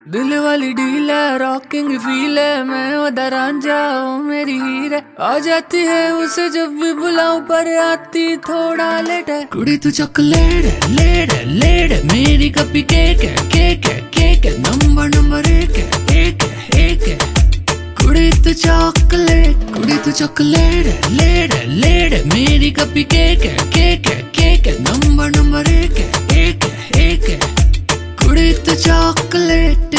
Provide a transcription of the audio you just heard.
दिल वाली डील है, रॉकिंग फील है, मैं ओदा रांझा ओ मेरी हीर है। आ जाती है उसे जब भी बुलाऊं पर आती थोड़ा लेट है। कुड़ी तू चॉकलेट है, लेट है, लेट है, मेरी कपी केक है, केक है, केक है, नंबर एक है, एक है, एक है। कुड़ी तू चॉकलेट है, लेट है, लेट है, मेरी कपी केक है, केक है, केक है, नंबर एक है, एक है, एक है। कुड़ी तू चॉकलेट